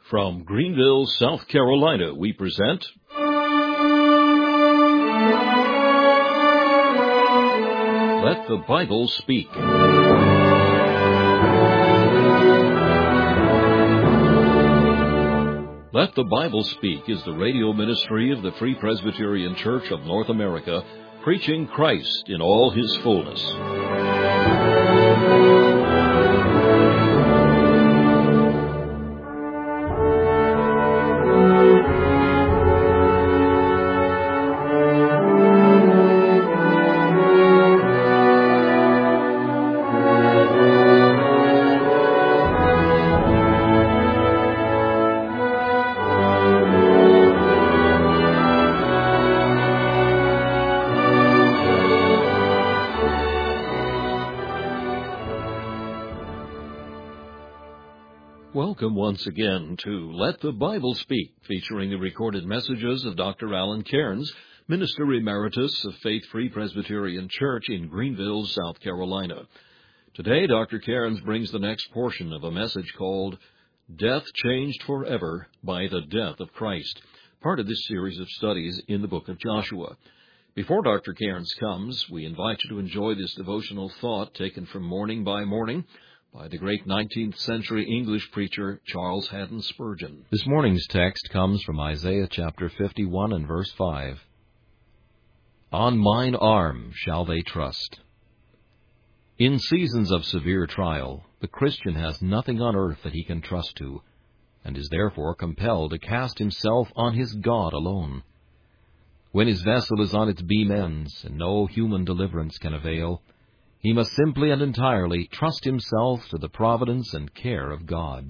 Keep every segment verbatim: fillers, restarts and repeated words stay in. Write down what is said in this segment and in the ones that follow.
From Greenville, South Carolina, we present Let the Bible Speak. Let the Bible Speak is the radio ministry of the Free Presbyterian Church of North America, preaching Christ in all His fullness. Welcome once again to Let the Bible Speak, featuring the recorded messages of Doctor Alan Cairns, Minister Emeritus of Faith Free Presbyterian Church in Greenville, South Carolina. Today, Doctor Cairns brings the next portion of a message called Death Changed Forever by the Death of Christ, part of this series of studies in the book of Joshua. Before Doctor Cairns comes, we invite you to enjoy this devotional thought taken from Morning by Morning by the great nineteenth century English preacher Charles Haddon Spurgeon. This morning's text comes from Isaiah chapter fifty-one and verse five. On mine arm shall they trust. In seasons of severe trial, the Christian has nothing on earth that he can trust to, and is therefore compelled to cast himself on his God alone. When his vessel is on its beam ends, and no human deliverance can avail, he must simply and entirely trust himself to the providence and care of God.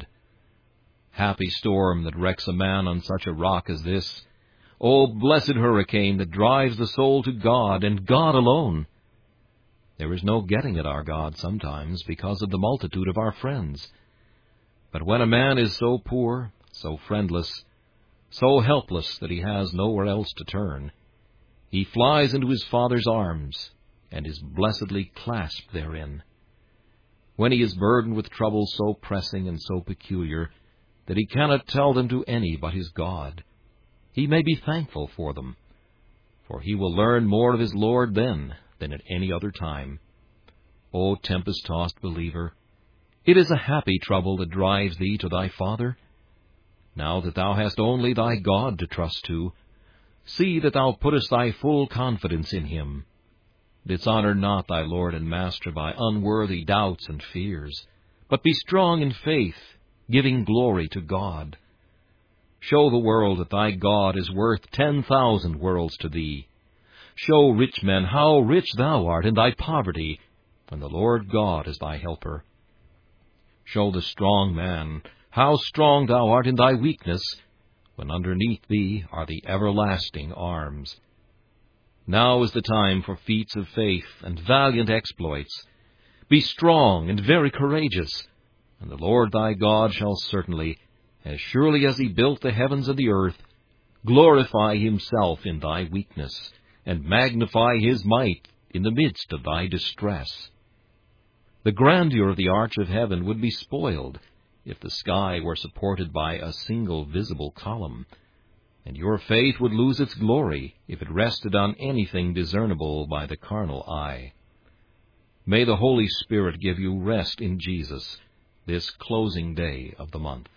Happy storm that wrecks a man on such a rock as this! O blessed hurricane that drives the soul to God and God alone! There is no getting at our God sometimes because of the multitude of our friends. But when a man is so poor, so friendless, so helpless that he has nowhere else to turn, he flies into his Father's arms, and is blessedly clasped therein. When he is burdened with troubles so pressing and so peculiar that he cannot tell them to any but his God, he may be thankful for them, for he will learn more of his Lord then than at any other time. O tempest-tossed believer, it is a happy trouble that drives thee to thy Father. Now that thou hast only thy God to trust to, see that thou puttest thy full confidence in Him. Dishonor not thy Lord and Master by unworthy doubts and fears, but be strong in faith, giving glory to God. Show the world that thy God is worth ten thousand worlds to thee. Show rich men how rich thou art in thy poverty, when the Lord God is thy helper. Show the strong man how strong thou art in thy weakness, when underneath thee are the everlasting arms. Now is the time for feats of faith and valiant exploits. Be strong and very courageous, and the Lord thy God shall certainly, as surely as He built the heavens and the earth, glorify Himself in thy weakness, and magnify His might in the midst of thy distress. The grandeur of the arch of heaven would be spoiled if the sky were supported by a single visible column, and your faith would lose its glory if it rested on anything discernible by the carnal eye. May the Holy Spirit give you rest in Jesus this closing day of the month.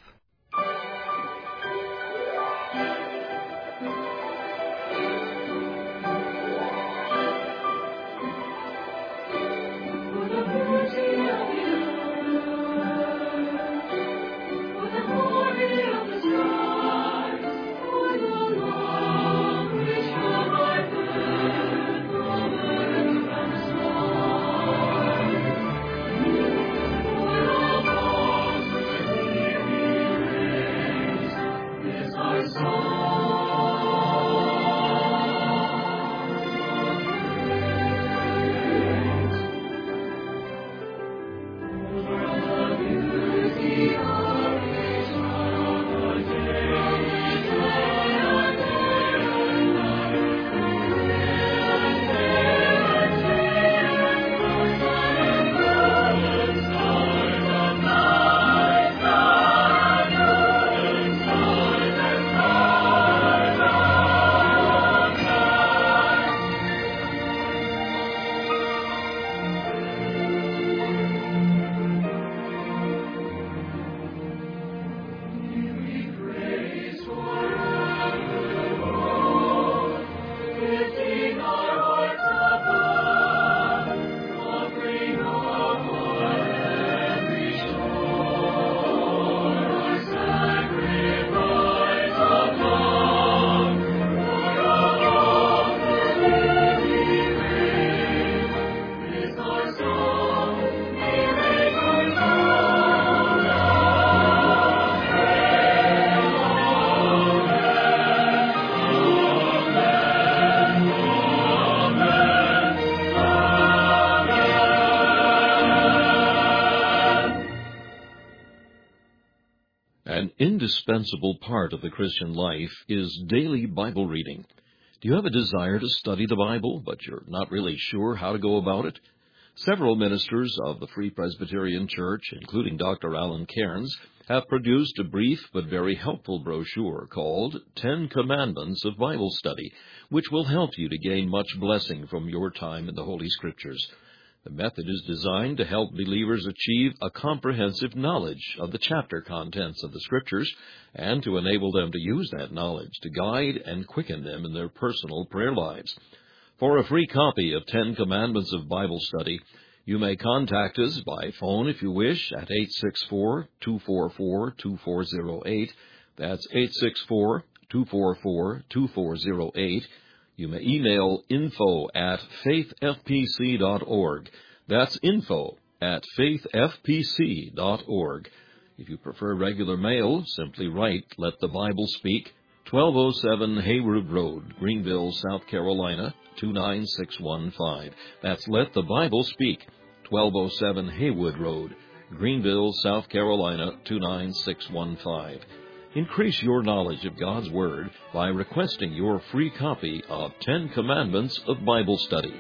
indispensable part of the Christian life is daily Bible reading. Do you have a desire to study the Bible, but you're not really sure how to go about it? Several ministers of the Free Presbyterian Church, including Doctor Alan Cairns, have produced a brief but very helpful brochure called Ten Commandments of Bible Study, which will help you to gain much blessing from your time in the Holy Scriptures. The method is designed to help believers achieve a comprehensive knowledge of the chapter contents of the Scriptures and to enable them to use that knowledge to guide and quicken them in their personal prayer lives. For a free copy of Ten Commandments of Bible Study, you may contact us by phone if you wish at eight six four, two four four, two four zero eight. That's eight six four, two four four, two four zero eight. You may email info at faith f p c dot org. That's info at faith f p c dot org. If you prefer regular mail, simply write Let the Bible Speak, twelve oh seven Haywood Road, Greenville, South Carolina, two nine six one five. That's Let the Bible Speak, twelve oh seven Haywood Road, Greenville, South Carolina, two nine six one five. Increase your knowledge of God's Word by requesting your free copy of Ten Commandments of Bible Study.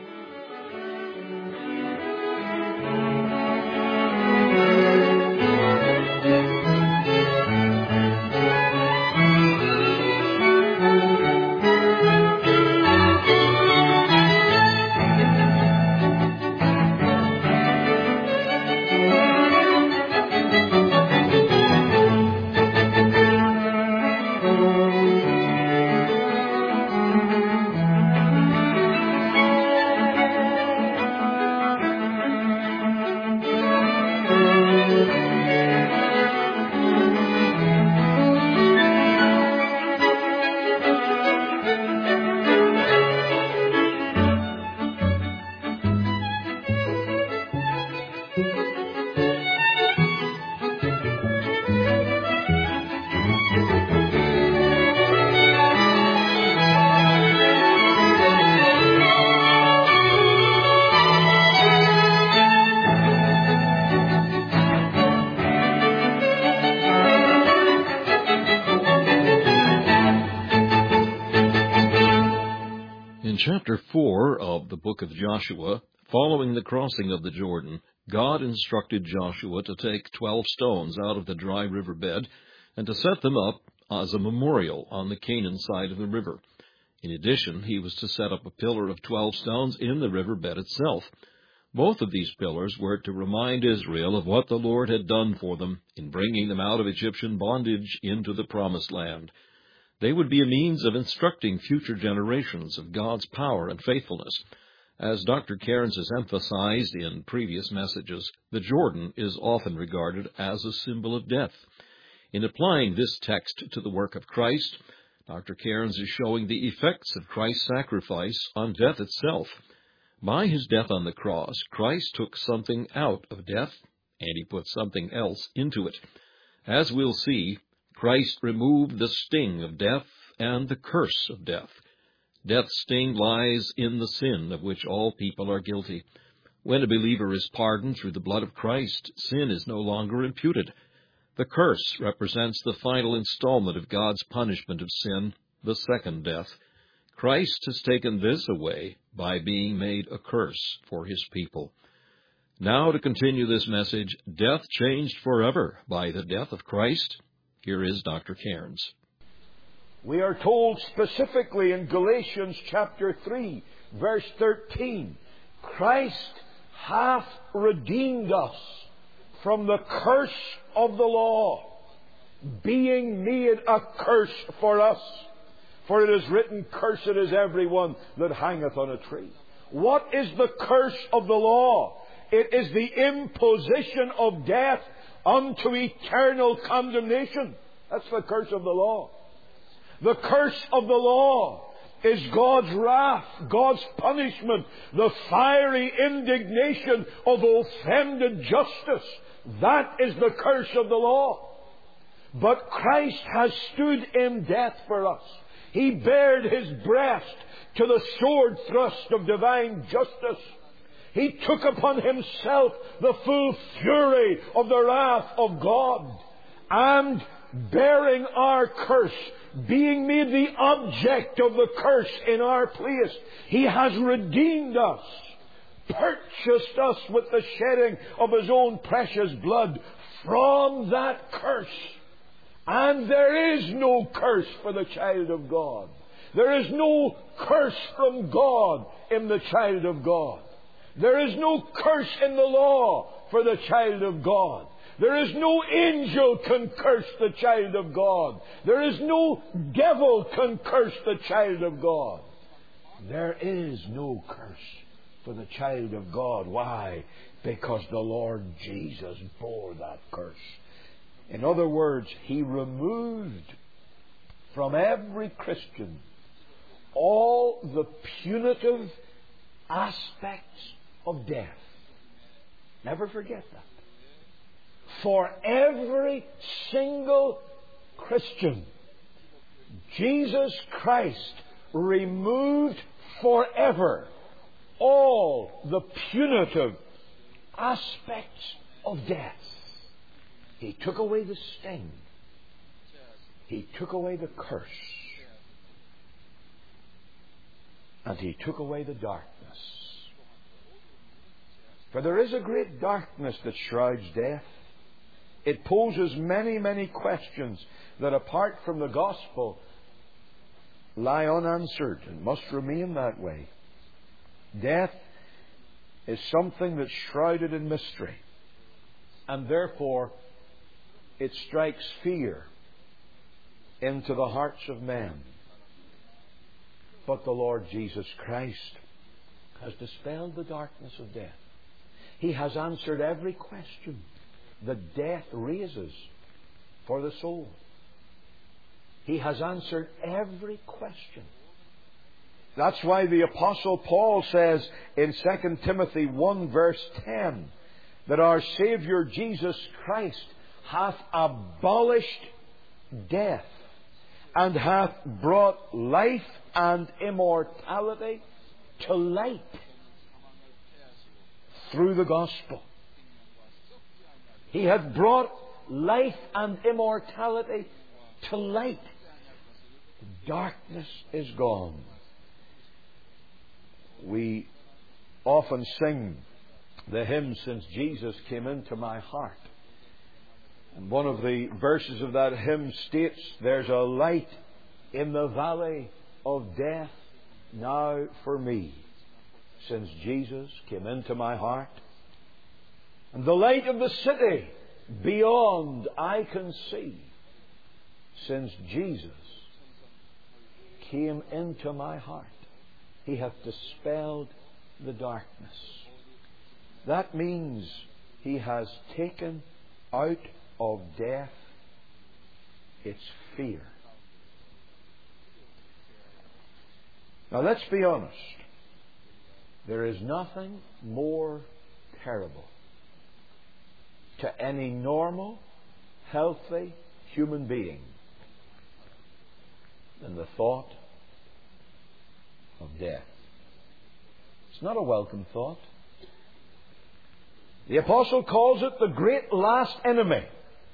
Chapter four of the book of Joshua, following the crossing of the Jordan, God instructed Joshua to take twelve stones out of the dry riverbed and to set them up as a memorial on the Canaan side of the river. In addition, he was to set up a pillar of twelve stones in the riverbed itself. Both of these pillars were to remind Israel of what the Lord had done for them in bringing them out of Egyptian bondage into the Promised Land. They would be a means of instructing future generations of God's power and faithfulness. As Doctor Cairns has emphasized in previous messages, the Jordan is often regarded as a symbol of death. In applying this text to the work of Christ, Doctor Cairns is showing the effects of Christ's sacrifice on death itself. By his death on the cross, Christ took something out of death, and he put something else into it. As we'll see, Christ removed the sting of death and the curse of death. Death's sting lies in the sin of which all people are guilty. When a believer is pardoned through the blood of Christ, sin is no longer imputed. The curse represents the final installment of God's punishment of sin, the second death. Christ has taken this away by being made a curse for his people. Now, to continue this message, Death Changed Forever by the Death of Christ, here is Doctor Cairns. We are told specifically in Galatians chapter three, verse thirteen, Christ hath redeemed us from the curse of the law, being made a curse for us. For it is written, Cursed is everyone that hangeth on a tree. What is the curse of the law? It is the imposition of death unto eternal condemnation. That's the curse of the law. The curse of the law is God's wrath, God's punishment, the fiery indignation of offended justice. That is the curse of the law. But Christ has stood in death for us. He bared his breast to the sword thrust of divine justice. He took upon himself the full fury of the wrath of God. And bearing our curse, being made the object of the curse in our place. He has redeemed us, purchased us with the shedding of His own precious blood from that curse. And there is no curse for the child of God. There is no curse from God in the child of God. There is no curse in the law for the child of God. There is no angel can curse the child of God. There is no devil can curse the child of God. There is no curse for the child of God. Why? Because the Lord Jesus bore that curse. In other words, He removed from every Christian all the punitive aspects of death. Never forget that. For every single Christian, Jesus Christ removed forever all the punitive aspects of death. He took away the sting. He took away the curse. And He took away the darkness. For there is a great darkness that shrouds death. It poses many, many questions that, apart from the gospel, lie unanswered and must remain that way. Death is something that's shrouded in mystery, and therefore it strikes fear into the hearts of men. But the Lord Jesus Christ has dispelled the darkness of death. He has answered every question that death raises for the soul. He has answered every question. That's why the Apostle Paul says in Second Timothy one verse ten that our Saviour Jesus Christ hath abolished death and hath brought life and immortality to light through the gospel. He hath brought life and immortality to light. Darkness is gone. We often sing the hymn, Since Jesus Came Into My Heart. And one of the verses of that hymn states, there's a light in the valley of death now for me, since Jesus came into my heart. And the light of the city beyond I can see, since Jesus came into my heart. He hath dispelled the darkness. That means He has taken out of death its fear. Now let's be honest. There is nothing more terrible to any normal, healthy human being than the thought of death. It's not a welcome thought. The Apostle calls it the great last enemy.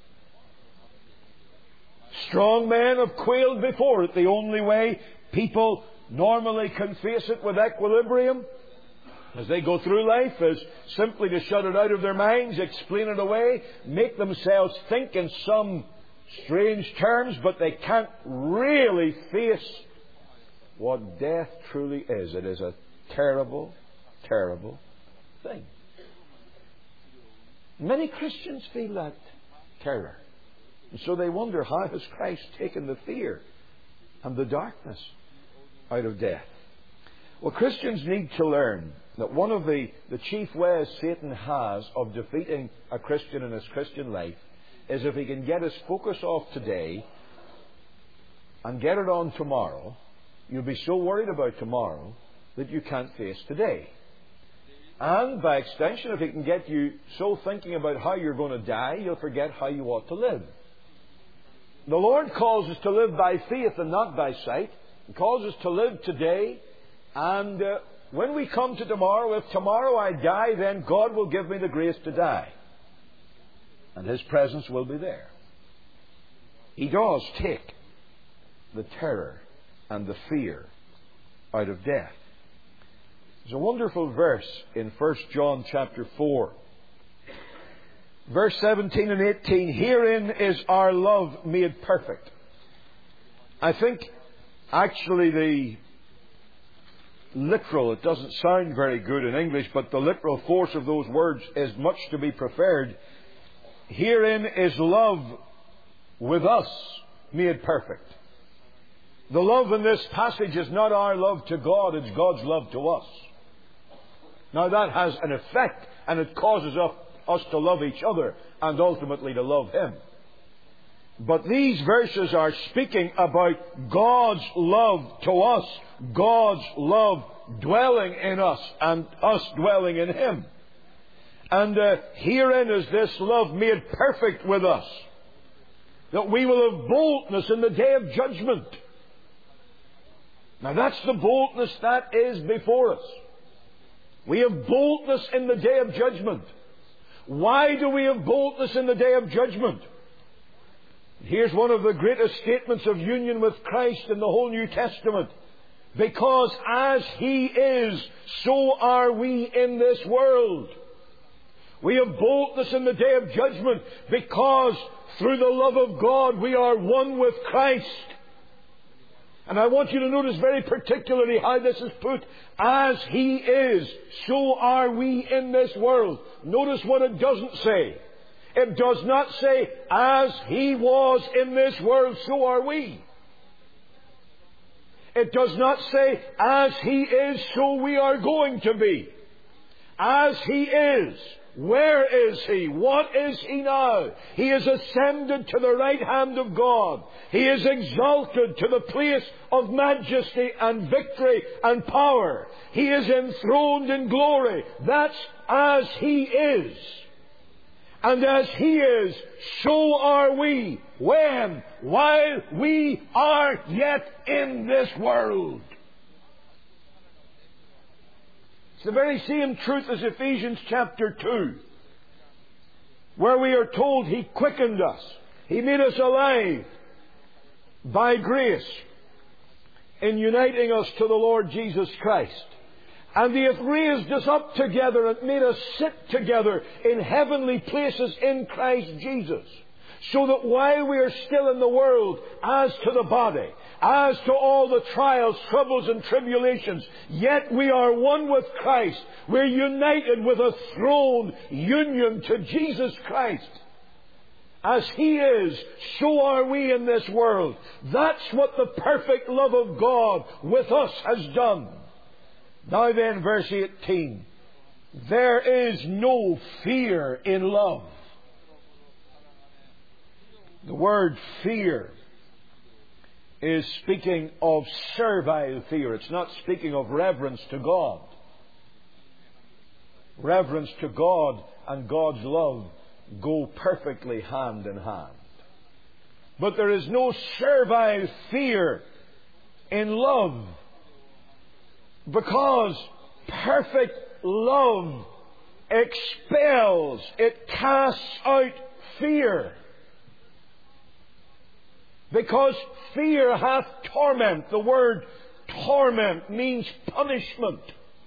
Strong men have quailed before it. The only way people normally can face it with equilibrium as they go through life is simply to shut it out of their minds, explain it away, make themselves think in some strange terms, but they can't really face what death truly is. It is a terrible, terrible thing. Many Christians feel that terror. And so they wonder, how has Christ taken the fear and the darkness out of death? Well, Christians need to learn that one of the, the chief ways Satan has of defeating a Christian in his Christian life is if he can get his focus off today and get it on tomorrow, you'll be so worried about tomorrow that you can't face today. And by extension, if he can get you so thinking about how you're going to die, you'll forget how you ought to live. The Lord calls us to live by faith and not by sight. He calls us to live today. And uh, when we come to tomorrow, if tomorrow I die, then God will give me the grace to die. And His presence will be there. He does take the terror and the fear out of death. There's a wonderful verse in First John chapter four. Verse seventeen and eighteen, herein is our love made perfect. I think actually the literal, it doesn't sound very good in English, but the literal force of those words is much to be preferred. Herein is love with us made perfect. The love in this passage is not our love to God, it's God's love to us. Now that has an effect, and it causes us us to love each other and ultimately to love Him. But these verses are speaking about God's love to us, God's love dwelling in us and us dwelling in Him. And uh, herein is this love made perfect with us, that we will have boldness in the day of judgment. Now that's the boldness that is before us. We have boldness in the day of judgment. Why do we have boldness in the day of judgment? Here's one of the greatest statements of union with Christ in the whole New Testament. Because as He is, so are we in this world. We have boldness in the day of judgment because through the love of God we are one with Christ. And I want you to notice very particularly how this is put. As He is, so are we in this world. Notice what it doesn't say. It does not say, as He was in this world, so are we. It does not say, as He is, so we are going to be. As He is. Where is He? What is He now? He is ascended to the right hand of God. He is exalted to the place of majesty and victory and power. He is enthroned in glory. That's as He is. And as He is, so are we. When? While we are yet in this world. It's the very same truth as Ephesians chapter two, where we are told He quickened us. He made us alive by grace in uniting us to the Lord Jesus Christ. And He hath raised us up together and made us sit together in heavenly places in Christ Jesus. So that while we are still in the world, as to the body, as to all the trials, troubles and tribulations, yet we are one with Christ. We're united with a throne union to Jesus Christ. As He is, so are we in this world. That's what the perfect love of God with us has done. Now then, verse eighteen. There is no fear in love. The word fear is speaking of servile fear. It's not speaking of reverence to God. Reverence to God and God's love go perfectly hand in hand. But there is no servile fear in love, because perfect love expels, it casts out fear. Because fear hath torment. The word torment means punishment.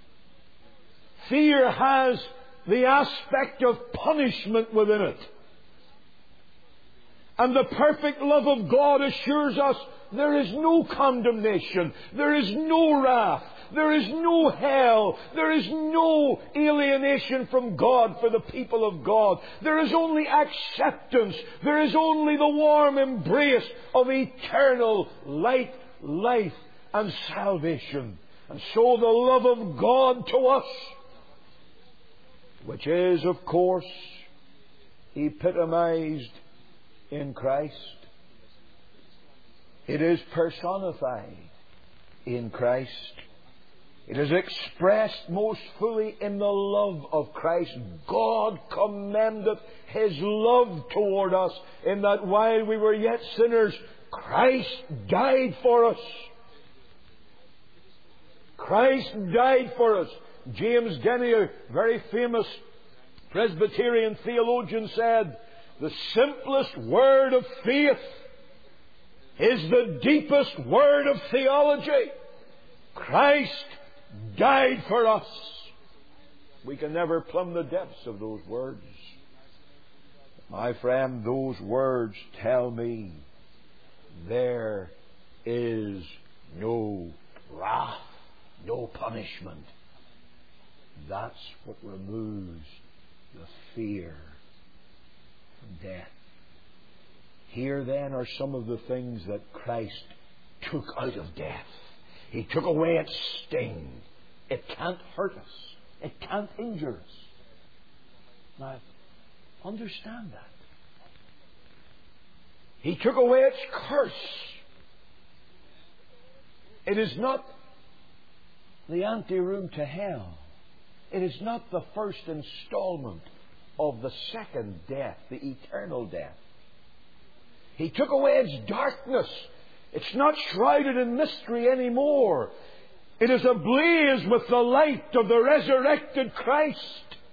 Fear has the aspect of punishment within it. And the perfect love of God assures us there is no condemnation, there is no wrath, there is no hell, there is no alienation from God for the people of God. There is only acceptance, there is only the warm embrace of eternal light, life and salvation. And so the love of God to us, which is of course epitomized in Christ, it is personified in Christ. It is expressed most fully in the love of Christ. God commendeth His love toward us in that while we were yet sinners, Christ died for us. Christ died for us. James Denny, a very famous Presbyterian theologian, said, the simplest word of faith is the deepest word of theology. Christ died for us. We can never plumb the depths of those words. My friend, those words tell me there is no wrath, no punishment. That's what removes the fear from death. Here then are some of the things that Christ took out of death. He took away its sting. It can't hurt us. It can't injure us. Now, understand that. He took away its curse. It is not the anteroom to hell. It is not the first installment of the second death, the eternal death. He took away its darkness. It's not shrouded in mystery anymore. It is ablaze with the light of the resurrected Christ.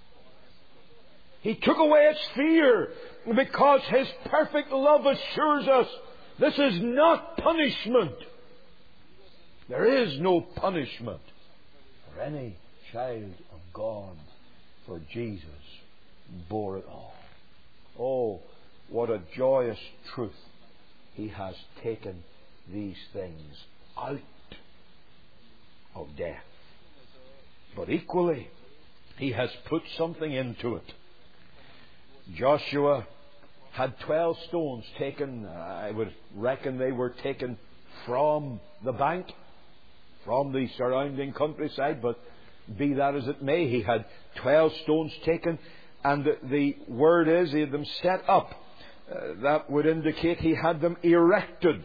He took away its fear because His perfect love assures us this is not punishment. There is no punishment for any child of God, for Jesus bore it all. Oh, what a joyous truth. He has taken these things out of death. But equally, He has put something into it. Joshua had twelve stones taken. I would reckon they were taken from the bank, from the surrounding countryside, but be that as it may, he had twelve stones taken, and the, the word is he had them set up. Uh, that would indicate he had them erected.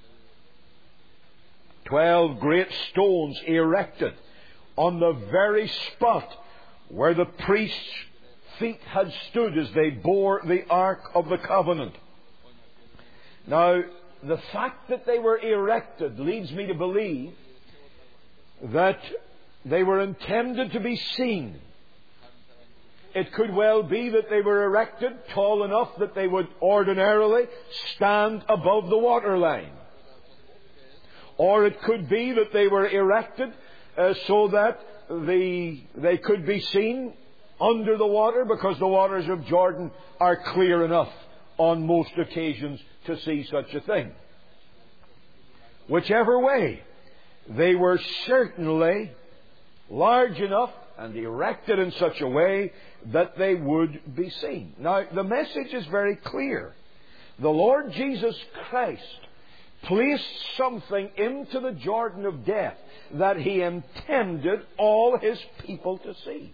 Twelve great stones erected on the very spot where the priest's feet had stood as they bore the Ark of the Covenant. Now, the fact that they were erected leads me to believe that they were intended to be seen. It could well be that they were erected tall enough that they would ordinarily stand above the waterline. Or it could be that they were erected uh, so that the, they could be seen under the water, because the waters of Jordan are clear enough on most occasions to see such a thing. Whichever way, they were certainly large enough and erected in such a way that they would be seen. Now, the message is very clear. The Lord Jesus Christ placed something into the Jordan of death that He intended all His people to see.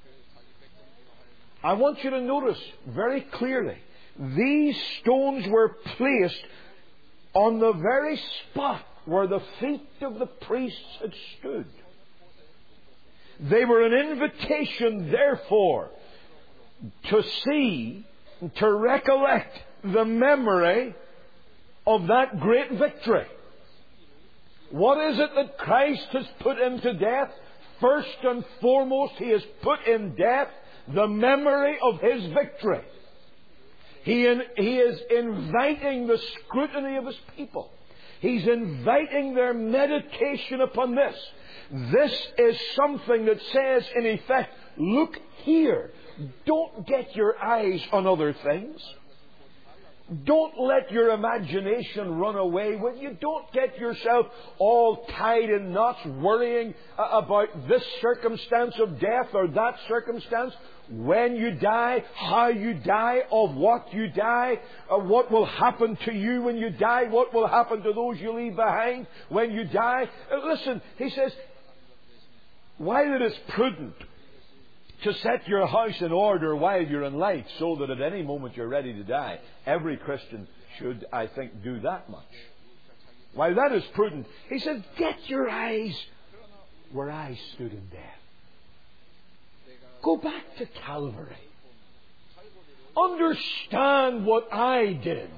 I want you to notice very clearly, these stones were placed on the very spot where the feet of the priests had stood. They were an invitation, therefore, to see, to recollect the memory of that great victory. What is it that Christ has put into death? First and foremost, He has put in death the memory of His victory. He, in, he is inviting the scrutiny of His people. He's inviting their meditation upon this. This is something that says, in effect, look here. Don't get your eyes on other things. Don't let your imagination run away with you. Don't get yourself all tied in knots worrying about this circumstance of death or that circumstance. When you die, how you die, of what you die, uh, what will happen to you when you die, what will happen to those you leave behind when you die. Uh, listen, he says, while it is prudent to set your house in order while you're in life, so that at any moment you're ready to die, every Christian should, I think, do that much. While that is prudent, he said, get your eyes where I stood in death. Go back to Calvary. Understand what I did.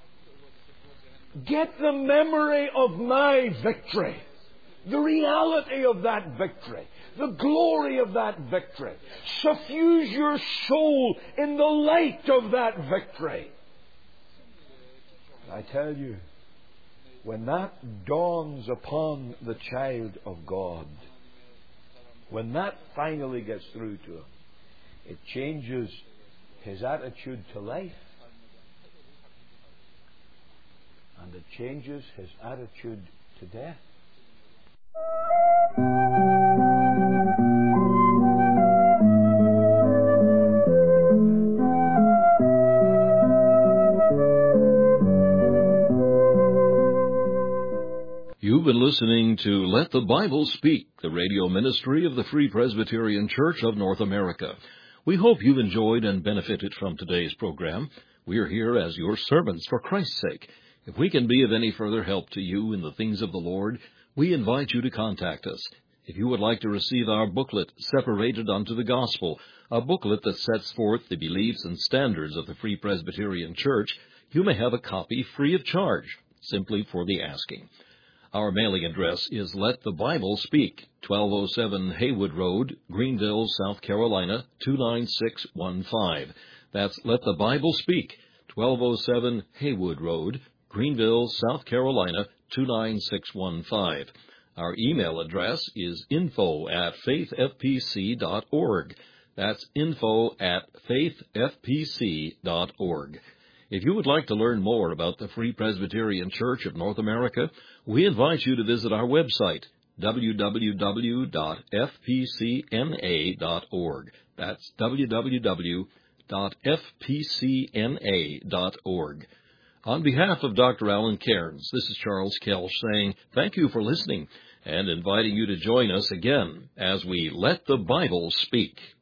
Get the memory of my victory. The reality of that victory. The glory of that victory. Suffuse your soul in the light of that victory. I tell you, when that dawns upon the child of God, when that finally gets through to him, it changes his attitude to life, and it changes his attitude to death. You've been listening to Let the Bible Speak, the radio ministry of the Free Presbyterian Church of North America. We hope you've enjoyed and benefited from today's program. We are here as your servants for Christ's sake. If we can be of any further help to you in the things of the Lord, we invite you to contact us. If you would like to receive our booklet, Separated unto the Gospel, a booklet that sets forth the beliefs and standards of the Free Presbyterian Church, you may have a copy free of charge, simply for the asking. Our mailing address is Let the Bible Speak, twelve oh seven Haywood Road, Greenville, South Carolina, two nine six one five. That's Let the Bible Speak, twelve oh seven Haywood Road, Greenville, South Carolina, two nine six one five. Our email address is info at faith f p c dot org. That's info at faith f p c dot org. If you would like to learn more about the Free Presbyterian Church of North America, we invite you to visit our website, w w w dot f p c n a dot org. That's w w w dot f p c n a dot org. On behalf of Doctor Alan Cairns, this is Charles Kelch saying thank you for listening and inviting you to join us again as we Let the Bible Speak.